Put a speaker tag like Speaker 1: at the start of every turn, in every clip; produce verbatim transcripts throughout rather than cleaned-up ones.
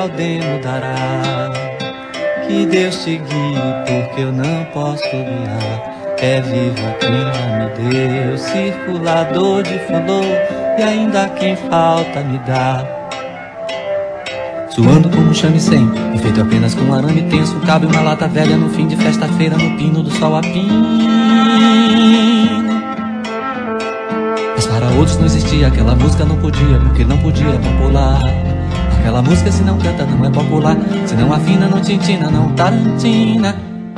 Speaker 1: Aldeno dará. Que Deus te guie, porque eu não posso guiar. É viva quem já me deu, circulador de fulô, e ainda quem falta me dá. Suando como um chame-sem, enfeito apenas com arame tenso, cabe uma lata velha no fim de festa-feira, no pino do sol a pino. Mas para outros não existia, aquela música não podia, porque não podia é popular. Aquela música se não canta não é popular, se não afina não tintina, não tarantina.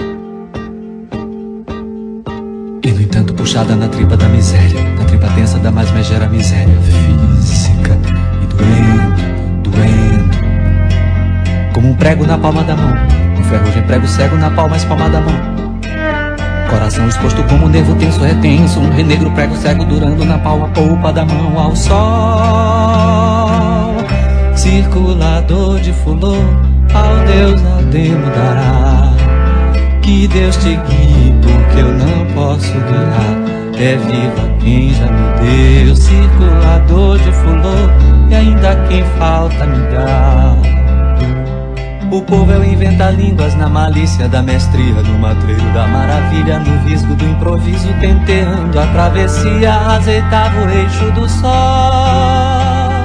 Speaker 1: E no entanto puxada na tripa da miséria, na tripa tensa da mais megera miséria física, e doendo, doendo, como um prego na palma da mão, um ferrugem prego cego na palma, espalma da mão. Coração exposto como um nervo tenso retenso, um renegro prego cego durando na palma, polpa da mão ao sol. Circulador de fulô, ao Deus Aldeno dará. Que Deus te guie, porque eu não posso guiar. É viva quem já me deu, circulador de fulô, e ainda quem falta me dá. O povo é o inventa-línguas na malícia da mestria, no matreiro da maravilha, no visgo do improviso, tenteando a travessia, azeitava o eixo do sol.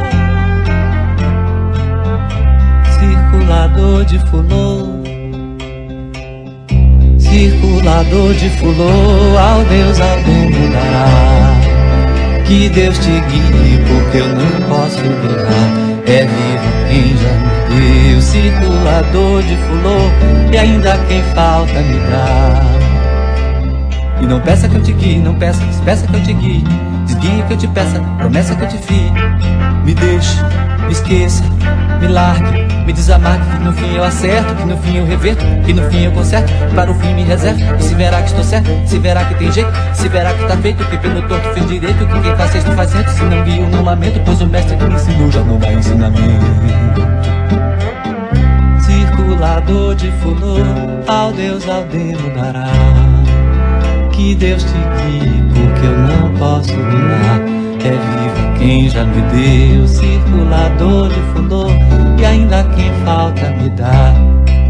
Speaker 1: Circulador de fulô, circulador de fulô, ao Deus Aldeno dará. Que Deus te guie, porque eu não posso guiar. É viva quem já me deu, circulador de fulô, e ainda quem falta me dá. E não peça que eu te guie, não peça, peça que eu te guie. Desguie que eu te peça, promessa que eu te fie. Me deixe, me esqueça, me largue, me desamargue, que no fim eu acerto, que no fim eu reverto, que no fim eu conserto, para o fim me reservo. E se verá que estou certo, se verá que tem jeito, se verá que tá feito, que pelo torto fez direito, que quem faz sexto faz cento, se não guio não lamento, pois o mestre que me ensinou já não dá ensinamento. Circulador de fulô, ao Deus Aldeno dará. Que Deus te guie, porque eu não posso guiar. É viva quem já me deu, circulador de fulô, e ainda quem falta me dá.